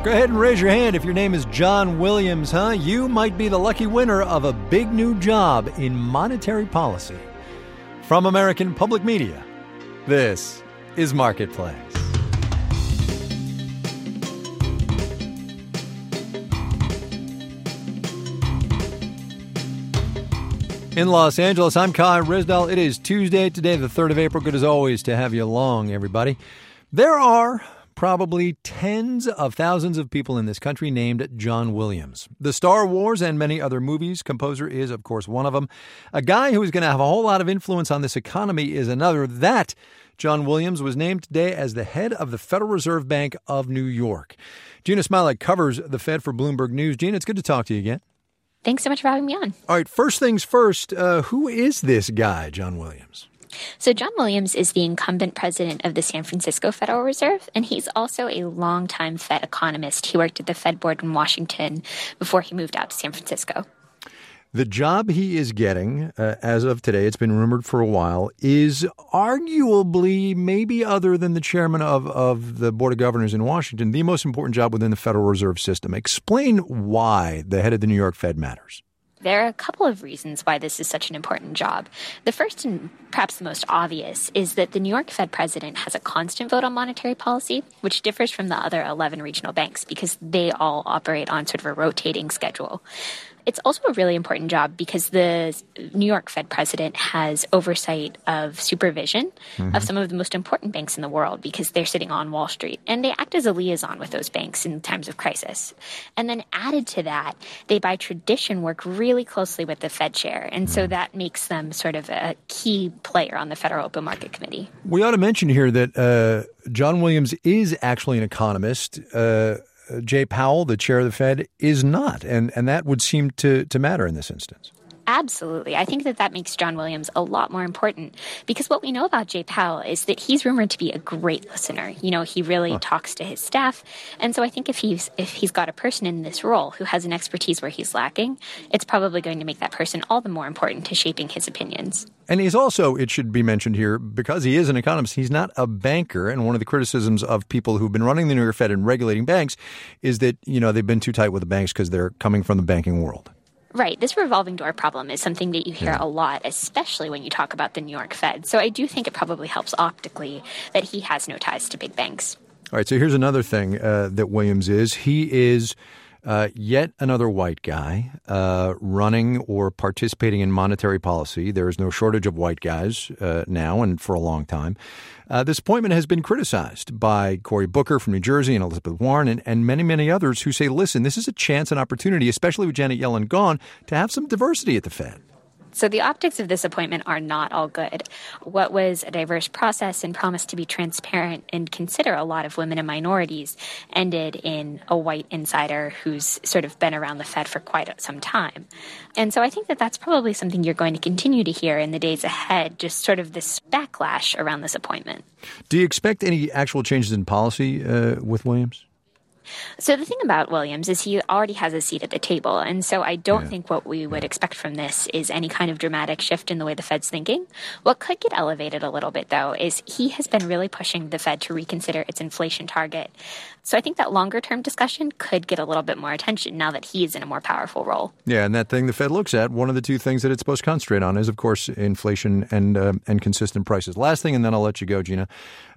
Go ahead and raise your hand if your name is John Williams, huh? You might be the lucky winner of a big new job in monetary policy. From American Public Media, this is Marketplace. In Los Angeles, I'm Kai Risdell. It is Tuesday, today the 3rd of April. Good as always to have you along, everybody. There are probably tens of thousands of people in this country named John Williams. The Star Wars and many other movies composer is, of course, one of them. A guy who is going to have a whole lot of influence on this economy is another. That John Williams was named today as the head of the Federal Reserve Bank of New York. Gina Smialek covers the Fed for Bloomberg News. Gina, it's good to talk to you again. Thanks so much for having me on. All right, first things first, who is this guy, John Williams? So John Williams is the incumbent president of the San Francisco Federal Reserve, and he's also a longtime Fed economist. He worked at the Fed board in Washington before he moved out to San Francisco. The job he is getting, as of today, it's been rumored for a while, is arguably, maybe other than the chairman of the Board of Governors in Washington, the most important job within the Federal Reserve System. Explain why the head of the New York Fed matters. There are a couple of reasons why this is such an important job. The first and perhaps the most obvious is that the New York Fed president has a constant vote on monetary policy, which differs from the other 11 regional banks because they all operate on sort of a rotating schedule. It's also a really important job because the New York Fed president has oversight of supervision of some of the most important banks in the world because they're sitting on Wall Street. And they act as a liaison with those banks in times of crisis. And then added to that, they by tradition work really closely with the Fed chair. And so that makes them sort of a key player on the Federal Open Market Committee. We ought to mention here that John Williams is actually an economist. Jay Powell, the chair of the Fed, is not. And that would seem to matter in this instance. Absolutely. I think that makes John Williams a lot more important because what we know about Jay Powell is that he's rumored to be a great listener. You know, he really talks to his staff. And so I think if he's got a person in this role who has an expertise where he's lacking, it's probably going to make that person all the more important to shaping his opinions. And he's also, it should be mentioned here, because he is an economist, he's not a banker. And one of the criticisms of people who've been running the New York Fed and regulating banks is that, you know, they've been too tight with the banks because they're coming from the banking world. Right. This revolving door problem is something that you hear a lot, especially when you talk about the New York Fed. So I do think it probably helps optically that he has no ties to big banks. All right. So here's another thing that Williams is. He is yet another white guy running or participating in monetary policy. There is no shortage of white guys now and for a long time. This appointment has been criticized by Cory Booker from New Jersey and Elizabeth Warren and many, many others who say, listen, this is a chance and opportunity, especially with Janet Yellen gone, to have some diversity at the Fed. So the optics of this appointment are not all good. What was a diverse process and promised to be transparent and consider a lot of women and minorities ended in a white insider who's sort of been around the Fed for quite some time. And so I think that that's probably something you're going to continue to hear in the days ahead, just sort of this backlash around this appointment. Do you expect any actual changes in policy with Williams? So the thing about Williams is he already has a seat at the table. And so I don't think what we would expect from this is any kind of dramatic shift in the way the Fed's thinking. What could get elevated a little bit, though, is he has been really pushing the Fed to reconsider its inflation target. So I think that longer-term discussion could get a little bit more attention now that he's in a more powerful role. Yeah, and that thing the Fed looks at, one of the two things that it's supposed to concentrate on is, of course, inflation and consistent prices. Last thing, and then I'll let you go, Gina.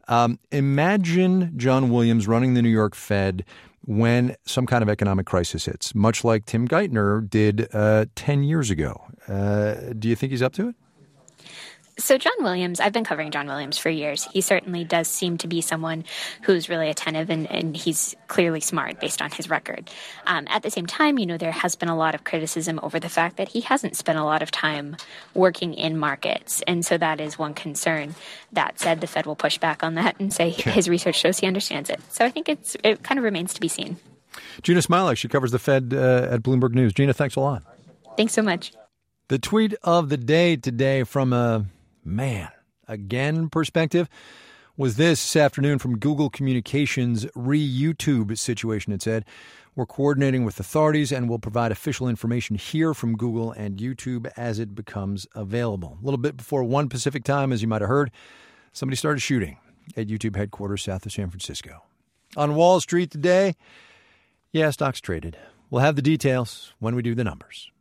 Imagine John Williams running the New York Fed when some kind of economic crisis hits, much like Tim Geithner did 10 years ago. Do you think he's up to it? So John Williams, I've been covering John Williams for years. He certainly does seem to be someone who's really attentive and he's clearly smart based on his record. At the same time, you know, there has been a lot of criticism over the fact that he hasn't spent a lot of time working in markets. And so that is one concern. That said, the Fed will push back on that and say his research shows he understands it. So I think it kind of remains to be seen. Gina Smialek, she covers the Fed at Bloomberg News. Gina, thanks a lot. Thanks so much. The tweet of the day today from a again perspective was this afternoon from Google Communications re-YouTube situation. It said, we're coordinating with authorities and will provide official information here from Google and YouTube as it becomes available. A little bit before 1 Pacific time, as you might have heard, somebody started shooting at YouTube headquarters south of San Francisco. On Wall Street today, Yeah, stocks traded. We'll have the details when we do the numbers.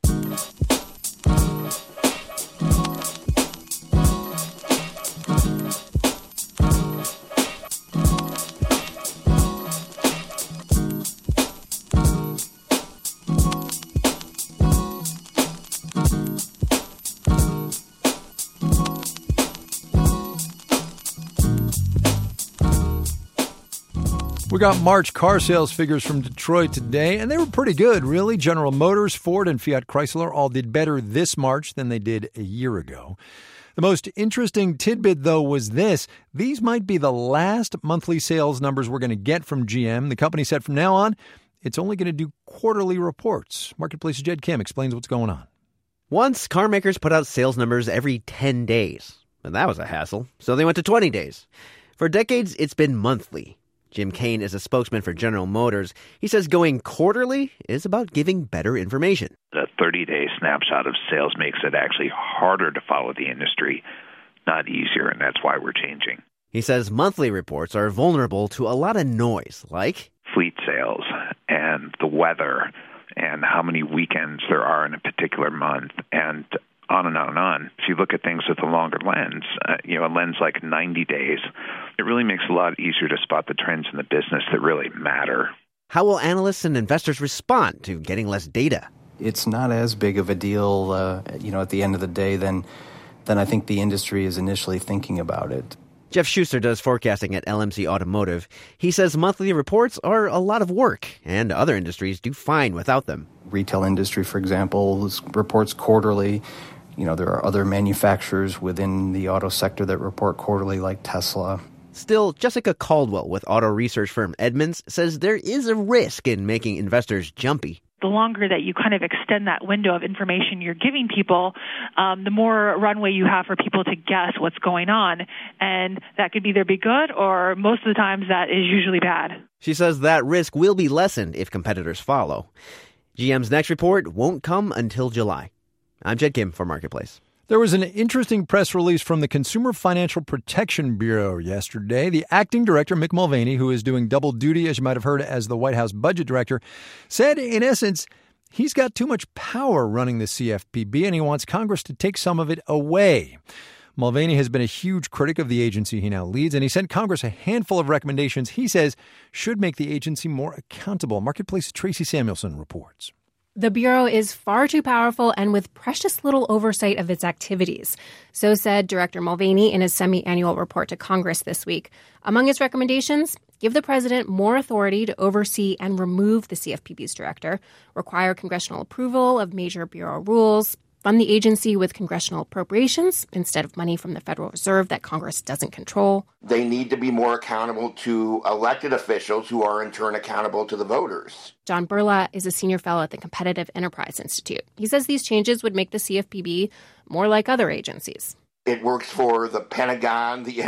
We got March car sales figures from Detroit today, and they were pretty good, really. General Motors, Ford, and Fiat Chrysler all did better this March than they did a year ago. The most interesting tidbit, though, was this. These might be the last monthly sales numbers we're going to get from GM. The company said from now on, it's only going to do quarterly reports. Marketplace's Jed Kim explains what's going on. Once, car makers put out sales numbers every 10 days. And that was a hassle, so they went to 20 days. For decades, it's been monthly. Jim Kane is a spokesman for General Motors. He says going quarterly is about giving better information. A 30-day snapshot of sales makes it actually harder to follow the industry, not easier, and that's why we're changing. He says monthly reports are vulnerable to a lot of noise, like fleet sales and the weather and how many weekends there are in a particular month, and on and on and on. If you look at things with a longer lens, a lens like 90 days, it really makes it a lot easier to spot the trends in the business that really matter. How will analysts and investors respond to getting less data? It's not as big of a deal, at the end of the day than I think the industry is initially thinking about it. Jeff Schuster does forecasting at LMC Automotive. He says monthly reports are a lot of work, and other industries do fine without them. Retail industry, for example, reports quarterly. There are other manufacturers within the auto sector that report quarterly, like Tesla. Still, Jessica Caldwell with auto research firm Edmunds says there is a risk in making investors jumpy. The longer that you kind of extend that window of information you're giving people, the more runway you have for people to guess what's going on. And that could either be good or most of the times that is usually bad. She says that risk will be lessened if competitors follow. GM's next report won't come until July. I'm Jed Kim for Marketplace. There was an interesting press release from the Consumer Financial Protection Bureau yesterday. The acting director, Mick Mulvaney, who is doing double duty, as you might have heard, as the White House budget director, said, in essence, he's got too much power running the CFPB and he wants Congress to take some of it away. Mulvaney has been a huge critic of the agency he now leads, and he sent Congress a handful of recommendations he says should make the agency more accountable. Marketplace's Tracy Samuelson reports. The Bureau is far too powerful and with precious little oversight of its activities. So said Director Mulvaney in his semi-annual report to Congress this week. Among his recommendations, give the president more authority to oversee and remove the CFPB's director, require congressional approval of major Bureau rules, fund the agency with congressional appropriations instead of money from the Federal Reserve that Congress doesn't control. They need to be more accountable to elected officials who are in turn accountable to the voters. John Burla is a senior fellow at the Competitive Enterprise Institute. He says these changes would make the CFPB more like other agencies. It works for the Pentagon, the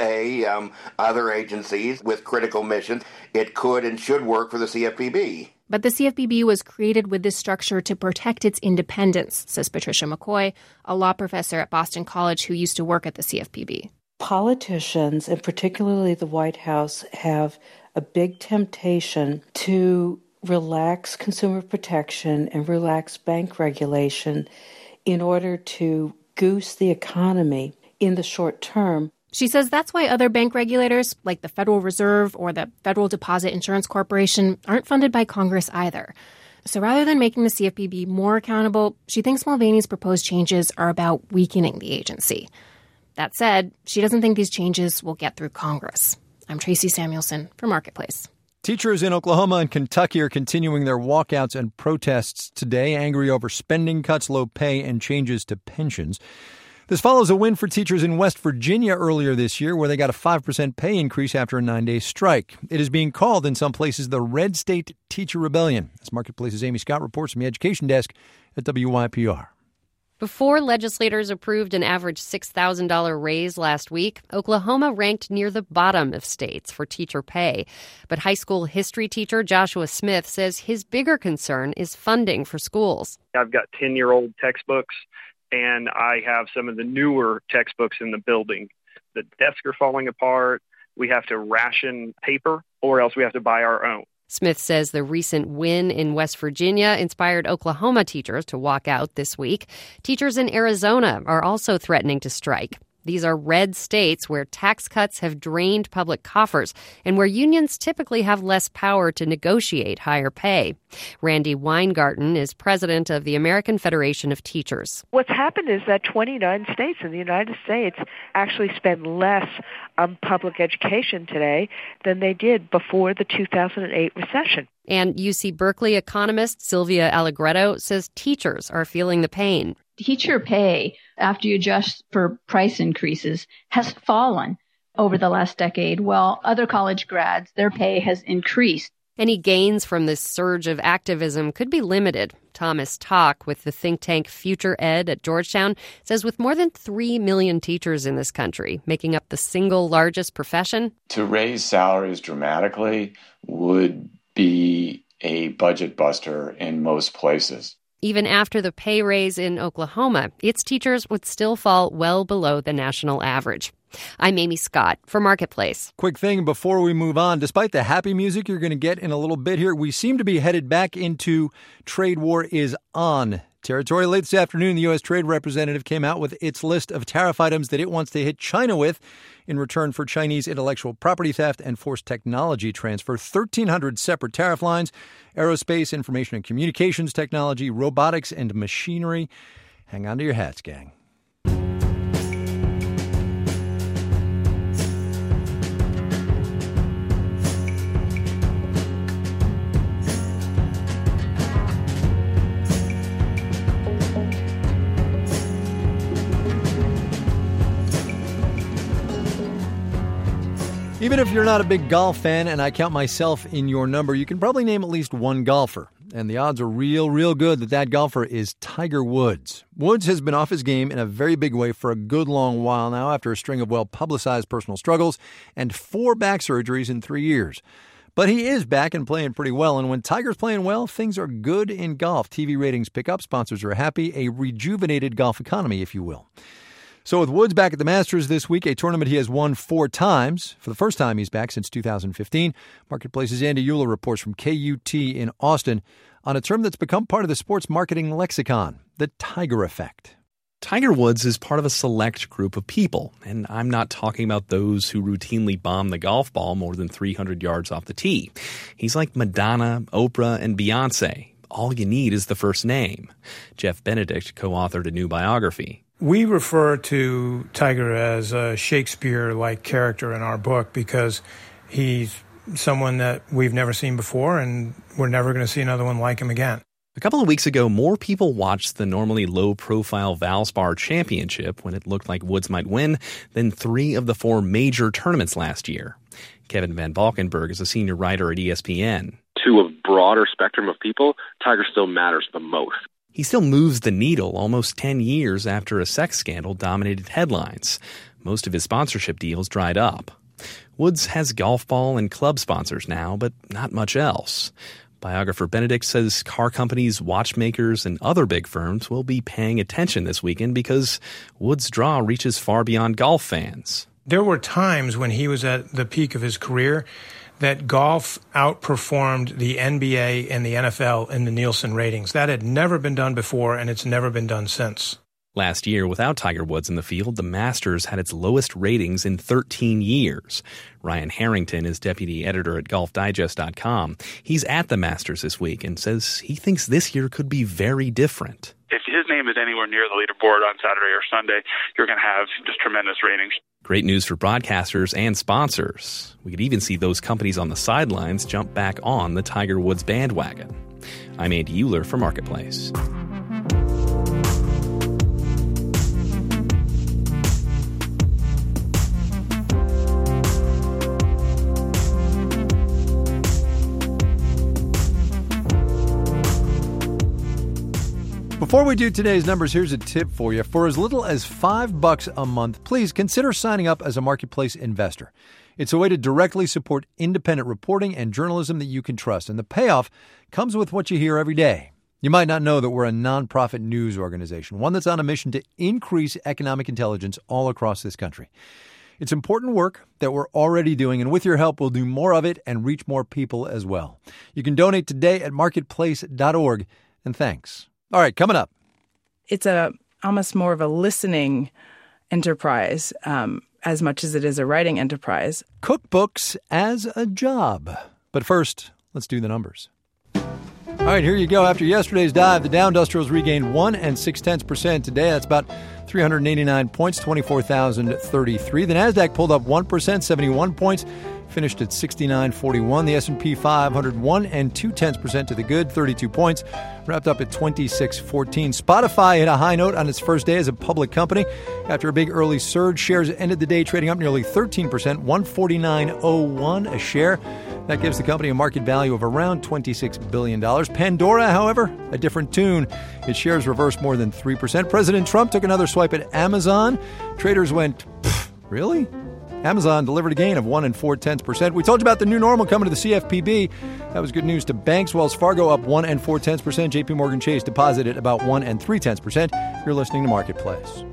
NSA, other agencies with critical missions. It could and should work for the CFPB. But the CFPB was created with this structure to protect its independence, says Patricia McCoy, a law professor at Boston College who used to work at the CFPB. Politicians, and particularly the White House, have a big temptation to relax consumer protection and relax bank regulation in order to goose the economy in the short term. She says that's why other bank regulators, like the Federal Reserve or the Federal Deposit Insurance Corporation, aren't funded by Congress either. So rather than making the CFPB more accountable, she thinks Mulvaney's proposed changes are about weakening the agency. That said, she doesn't think these changes will get through Congress. I'm Tracy Samuelson for Marketplace. Teachers in Oklahoma and Kentucky are continuing their walkouts and protests today, angry over spending cuts, low pay, and changes to pensions. This follows a win for teachers in West Virginia earlier this year, where they got a 5% pay increase after a 9-day strike. It is being called in some places the Red State Teacher Rebellion. As Marketplace's Amy Scott reports from the Education Desk at WYPR. Before legislators approved an average $6,000 raise last week, Oklahoma ranked near the bottom of states for teacher pay. But high school history teacher Joshua Smith says his bigger concern is funding for schools. I've got 10-year-old textbooks, and I have some of the newer textbooks in the building. The desks are falling apart. We have to ration paper, or else we have to buy our own. Smith says the recent win in West Virginia inspired Oklahoma teachers to walk out this week. Teachers in Arizona are also threatening to strike. These are red states where tax cuts have drained public coffers and where unions typically have less power to negotiate higher pay. Randy Weingarten is president of the American Federation of Teachers. What's happened is that 29 states in the United States actually spend less on public education today than they did before the 2008 recession. And UC Berkeley economist Sylvia Allegretto says teachers are feeling the pain. Teacher pay, after you adjust for price increases, has fallen over the last decade, while other college grads, their pay has increased. Any gains from this surge of activism could be limited. Thomas Talk with the think tank Future Ed at Georgetown says with more than 3 million teachers in this country, making up the single largest profession, to raise salaries dramatically would be a budget buster in most places. Even after the pay raise in Oklahoma, its teachers would still fall well below the national average. I'm Amy Scott for Marketplace. Quick thing before we move on. Despite the happy music you're going to get in a little bit here, we seem to be headed back into trade war is on territory. Late this afternoon, the U.S. Trade Representative came out with its list of tariff items that it wants to hit China with in return for Chinese intellectual property theft and forced technology transfer. 1,300 separate tariff lines: aerospace, information and communications technology, robotics, and machinery. Hang on to your hats, gang. Even if you're not a big golf fan, and I count myself in your number, you can probably name at least one golfer. And the odds are real good that golfer is Tiger Woods. Woods has been off his game in a very big way for a good long while now after a string of well-publicized personal struggles and 4 back surgeries in 3 years. But he is back and playing pretty well, and when Tiger's playing well, things are good in golf. TV ratings pick up, sponsors are happy, a rejuvenated golf economy, if you will. So with Woods back at the Masters this week, a tournament he has won 4 times. For the first time he's back since 2015. Marketplace's Andy Euler reports from KUT in Austin on a term that's become part of the sports marketing lexicon, the Tiger effect. Tiger Woods is part of a select group of people, and I'm not talking about those who routinely bomb the golf ball more than 300 yards off the tee. He's like Madonna, Oprah, and Beyonce. All you need is the first name. Jeff Benedict co-authored a new biography. We refer to Tiger as a Shakespeare-like character in our book because he's someone that we've never seen before, and we're never going to see another one like him again. A couple of weeks ago, more people watched the normally low-profile Valspar Championship when it looked like Woods might win than 3 of the 4 major tournaments last year. Kevin Van Valkenburg is a senior writer at ESPN. To a broader spectrum of people, Tiger still matters the most. He still moves the needle almost 10 years after a sex scandal dominated headlines. Most of his sponsorship deals dried up. Woods has golf ball and club sponsors now, but not much else. Biographer Benedict says car companies, watchmakers, and other big firms will be paying attention this weekend because Woods' draw reaches far beyond golf fans. There were times when he was at the peak of his career that golf outperformed the NBA and the NFL in the Nielsen ratings. That had never been done before, and it's never been done since. Last year, without Tiger Woods in the field, the Masters had its lowest ratings in 13 years. Ryan Harrington is deputy editor at GolfDigest.com. He's at the Masters this week and says he thinks this year could be very different. If his name is anywhere near the leaderboard on Saturday or Sunday, you're going to have just tremendous ratings. Great news for broadcasters and sponsors. We could even see those companies on the sidelines jump back on the Tiger Woods bandwagon. I'm Andy Euler for Marketplace. Before we do today's numbers, here's a tip for you. For as little as $5 a month, please consider signing up as a Marketplace investor. It's a way to directly support independent reporting and journalism that you can trust, and the payoff comes with what you hear every day. You might not know that we're a nonprofit news organization, one that's on a mission to increase economic intelligence all across this country. It's important work that we're already doing, and with your help, we'll do more of it and reach more people as well. You can donate today at marketplace.org, and thanks. All right, coming up. It's almost more of a listening enterprise as much as it is a writing enterprise. Cookbooks as a job. But first, let's do the numbers. All right, here you go. After yesterday's dive, the Dow Industrials regained 1 0.6% today. That's about 389 points, 24,033. The Nasdaq pulled up 1%, 71 points, finished at 69.41. The S&P 500 1 0.2% to the good, 32 points, wrapped up at 26.14. Spotify hit a high note on its first day as a public company. After a big early surge, shares ended the day trading up nearly 13%, $149.01 a share. That gives the company a market value of around $26 billion. Pandora, however, a different tune. Its shares reversed more than 3%. President Trump took another swipe at Amazon. Traders went, really? Amazon delivered a gain of 1 4/10%. We told you about the new normal coming to the CFPB. That was good news to banks. Wells Fargo up 1 4/10%. JP Morgan Chase deposited about 1 3/10%. You're listening to Marketplace.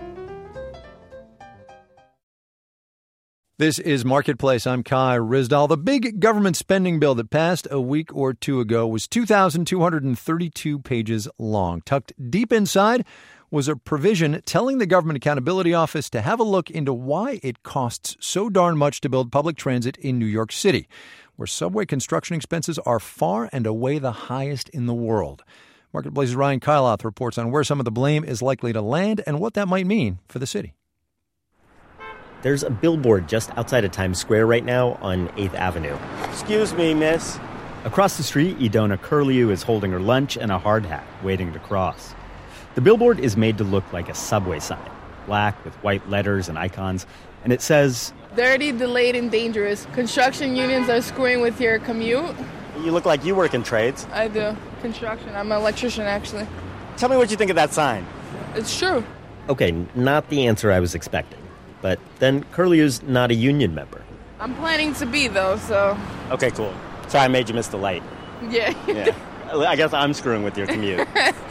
This is Marketplace. I'm Kai Ryssdal. The big government spending bill that passed a week or two ago was 2,232 pages long. Tucked deep inside was a provision telling the Government Accountability Office to have a look into why it costs so darn much to build public transit in New York City, where subway construction expenses are far and away the highest in the world. Marketplace's Ryan Kyloth reports on where some of the blame is likely to land and what that might mean for the city. There's a billboard just outside of Times Square right now on 8th Avenue. Excuse me, miss. Across the street, Idona Curlew is holding her lunch and a hard hat, waiting to cross. The billboard is made to look like a subway sign, black with white letters and icons, and it says, "Dirty, delayed, and dangerous. Construction unions are screwing with your commute." You look like you work in trades. I do. Construction. I'm an electrician, actually. Tell me what you think of that sign. It's true. Okay, not the answer I was expecting. But then Curlew's not a union member. I'm planning to be, though, so... Okay, cool. Sorry I made you miss the light. Yeah. I guess I'm screwing with your commute.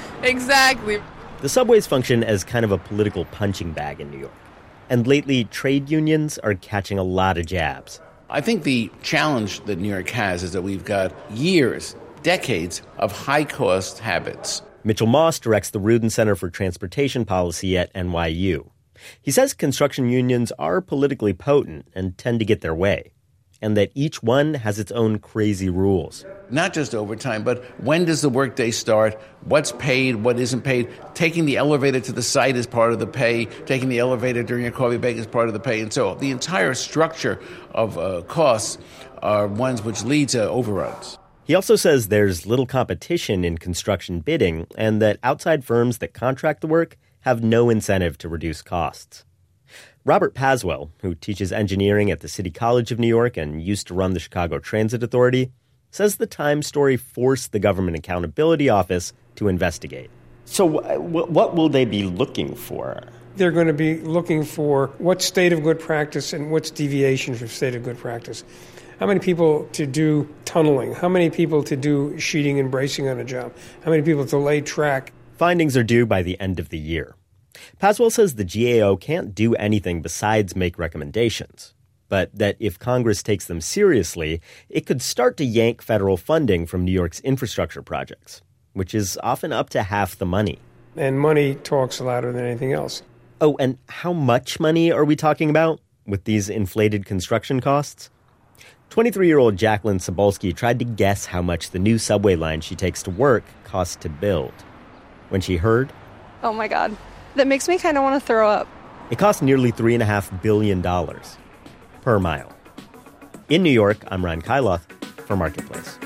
Exactly. The subways function as kind of a political punching bag in New York. And lately, trade unions are catching a lot of jabs. I think the challenge that New York has is that we've got years, decades of high-cost habits. Mitchell Moss directs the Rudin Center for Transportation Policy at NYU. He says construction unions are politically potent and tend to get their way, and that each one has its own crazy rules. Not just overtime, but when does the workday start? What's paid? What isn't paid? Taking the elevator to the site is part of the pay. Taking the elevator during a coffee break is part of the pay. And so the entire structure of costs are ones which lead to overruns. He also says there's little competition in construction bidding and that outside firms that contract the work have no incentive to reduce costs. Robert Paswell, who teaches engineering at the City College of New York and used to run the Chicago Transit Authority, says the Times story forced the Government Accountability Office to investigate. So what will they be looking for? They're going to be looking for what's state of good practice and what's deviation from state of good practice. How many people to do tunneling? How many people to do sheeting and bracing on a job? How many people to lay track? Findings are due by the end of the year. Paswell says the GAO can't do anything besides make recommendations, but that if Congress takes them seriously, it could start to yank federal funding from New York's infrastructure projects, which is often up to half the money. And money talks louder than anything else. Oh, and how much money are we talking about with these inflated construction costs? 23-year-old Jacqueline Sobolski tried to guess how much the new subway line she takes to work costs to build. When she heard, "Oh my God, that makes me kind of want to throw up." It costs nearly $3.5 billion per mile. In New York, I'm Ryan Kyloth for Marketplace.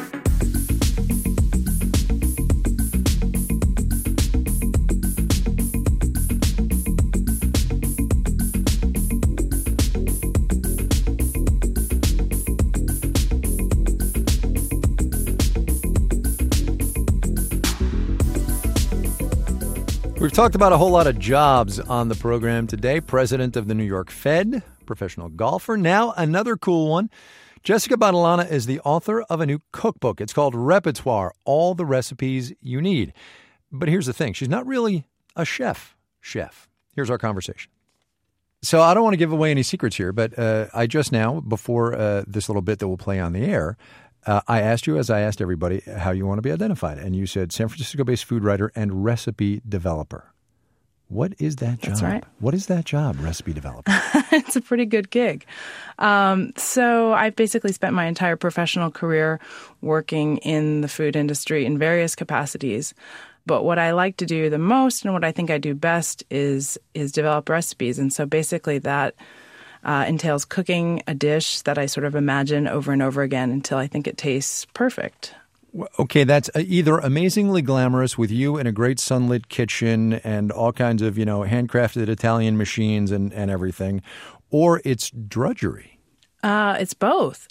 We've talked about a whole lot of jobs on the program today. President of the New York Fed, professional golfer. Now another cool one. Jessica Badalona is the author of a new cookbook. It's called Repertoire, All the Recipes You Need. But here's the thing. She's not really a chef. Here's our conversation. So I don't want to give away any secrets here, but I just now, before this little bit that we'll play on the air, I asked you, as I asked everybody, how you want to be identified. And you said San Francisco-based food writer and recipe developer. What is that job? That's right. What is that job, recipe developer? It's a pretty good gig. So I've basically spent my entire professional career working in the food industry in various capacities. But what I like to do the most and what I think I do best is develop recipes. And so basically that entails cooking a dish that I sort of imagine over and over again until I think it tastes perfect. Okay, that's either amazingly glamorous with you in a great sunlit kitchen and all kinds of, handcrafted Italian machines and everything, or it's drudgery. It's both.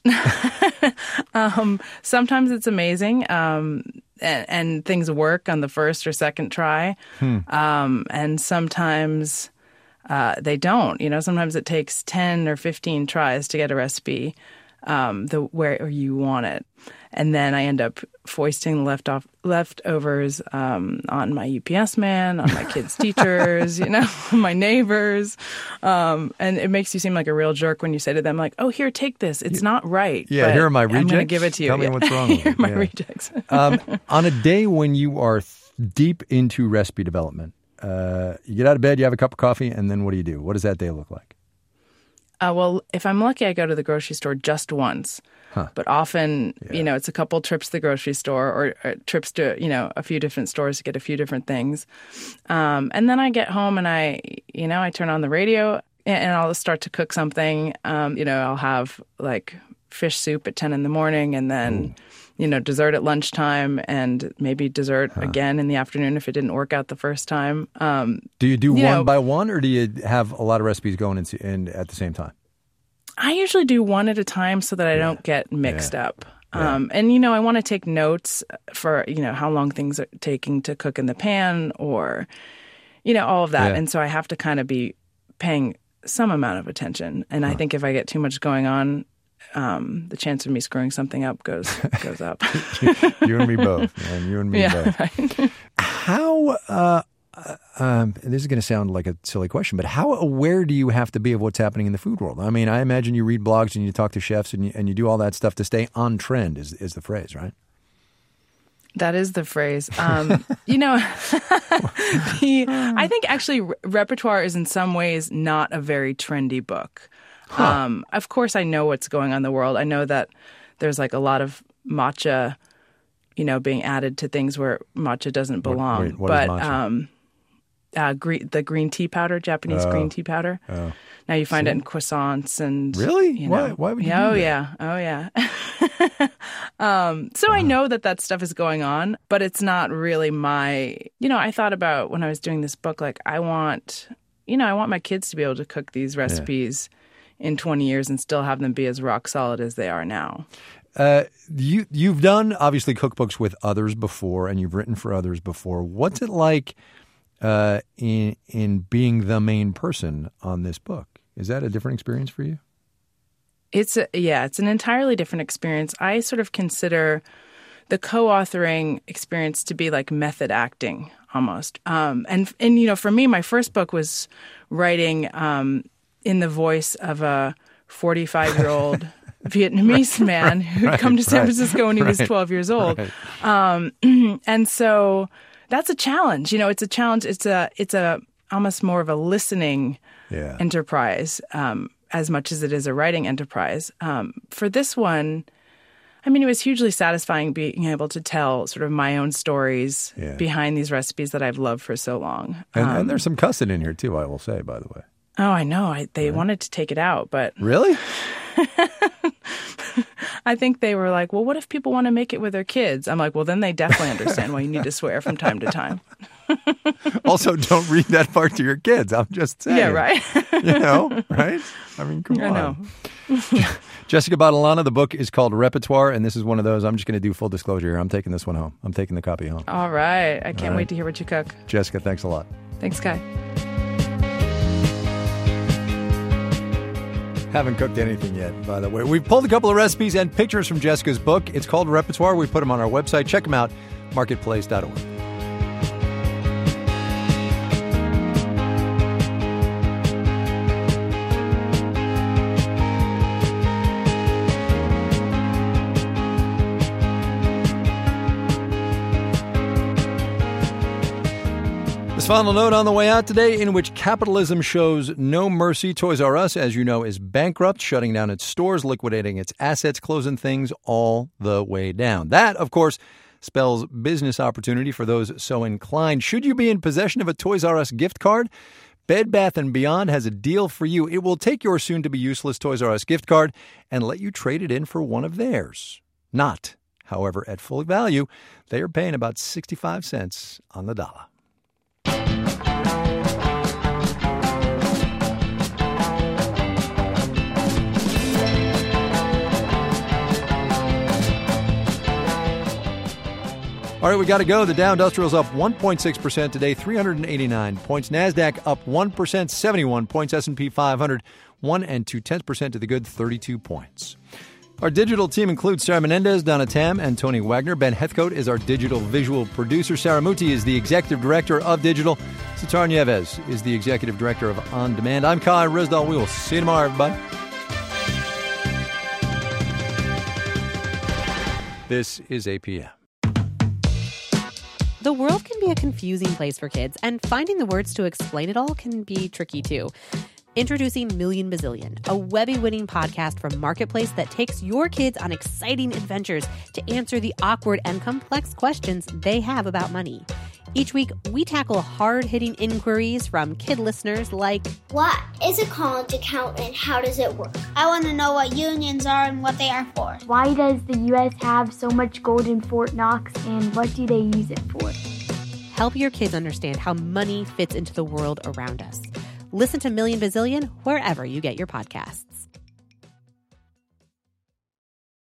Sometimes it's amazing. And things work on the first or second try. And sometimes they don't. Sometimes it takes 10 or 15 tries to get a recipe where you want it. And then I end up foisting the leftovers on my UPS man, on my kids' teachers, my neighbors. And it makes you seem like a real jerk when you say to them, like, oh, here, take this. It's not right. Yeah, here are my rejects. I'm going to give it to you. Tell me what's wrong with it. Here are my rejects. On a day when you are deep into recipe development, you get out of bed, you have a cup of coffee, and then what do? What does that day look like? Well, if I'm lucky, I go to the grocery store just once. But often, it's a couple trips to the grocery store or trips to, a few different stores to get a few different things. And then I get home and I turn on the radio and I'll start to cook something. I'll have like fish soup at 10 in the morning and then, dessert at lunchtime and maybe dessert again in the afternoon if it didn't work out the first time. Do you do one by one or do you have a lot of recipes going in at the same time? I usually do one at a time so that I don't get mixed up. And, I want to take notes for, how long things are taking to cook in the pan or, all of that. And so I have to kind of be paying some amount of attention. And I think if I get too much going on, the chance of me screwing something up goes up. You and me both, man. You and me both. Right. How... this is going to sound like a silly question, but how aware do you have to be of what's happening in the food world? I mean, I imagine you read blogs and you talk to chefs and you do all that stuff to stay on trend is the phrase, right? That is the phrase. I think actually Repertoire is in some ways not a very trendy book. Of course, I know what's going on in the world. I know that there's like a lot of matcha, being added to things where matcha doesn't belong. What is matcha? The green tea powder, Japanese green tea powder. Oh. Now you find it in croissants and really. Why would you? Oh do yeah. that? Oh yeah. So I know that stuff is going on, but it's not really my. I thought about when I was doing this book, like I want my kids to be able to cook these recipes in 20 years and still have them be as rock solid as they are now. You've done obviously cookbooks with others before, and you've written for others before. What's it like? In being the main person on this book. Is that a different experience for you? It's an entirely different experience. I sort of consider the co-authoring experience to be like method acting almost. And for me, my first book was writing in the voice of a 45-year-old Vietnamese man who'd come to San Francisco when he was 12 years old. And so that's a challenge. It's a challenge. It's a almost more of a listening enterprise as much as it is a writing enterprise. For this one, I mean, it was hugely satisfying being able to tell sort of my own stories behind these recipes that I've loved for so long. And there's some cussing in here too, I will say, by the way. Oh, I know. They wanted to take it out, but... Really? I think they were like, well, what if people want to make it with their kids? I'm like, well, then they definitely understand why you need to swear from time to time. Also, don't read that part to your kids. I'm just saying. Yeah, right? Right? I mean, come on. I know. Jessica Badalona, the book is called Repertoire, and this is one of those. I'm just going to do full disclosure here. I'm taking this one home. I'm taking the copy home. All right. I can't wait to hear what you cook. Jessica, thanks a lot. Thanks, Kai. Haven't cooked anything yet, by the way. We've pulled a couple of recipes and pictures from Jessica's book. It's called Repertoire. We put them on our website. Check them out, marketplace.org. Final note on the way out today, in which capitalism shows no mercy. Toys R Us, as you know, is bankrupt, shutting down its stores, liquidating its assets, closing things all the way down. That, of course, spells business opportunity for those so inclined. Should you be in possession of a Toys R Us gift card? Bed Bath & Beyond has a deal for you. It will take your soon-to-be-useless Toys R Us gift card and let you trade it in for one of theirs. Not, however, at full value. They are paying about 65 cents on the dollar. All right, we got to go. The Dow Industrial's up 1.6% today, 389 points. NASDAQ up 1%, 71 points. S&P 500, 1 2/10% to the good, 32 points. Our digital team includes Sarah Menendez, Donna Tam, and Tony Wagner. Ben Heathcote is our digital visual producer. Sarah Muti is the executive director of digital. Sitar Nieves is the executive director of On Demand. I'm Kai Risdall. We will see you tomorrow, everybody. This is APM. The world can be a confusing place for kids, and finding the words to explain it all can be tricky too. Introducing Million Bazillion, a Webby-winning podcast from Marketplace that takes your kids on exciting adventures to answer the awkward and complex questions they have about money. Each week, we tackle hard-hitting inquiries from kid listeners like, what is a college account and how does it work? I want to know what unions are and what they are for. Why does the U.S. have so much gold in Fort Knox and what do they use it for? Help your kids understand how money fits into the world around us. Listen to Million Bazillion wherever you get your podcasts.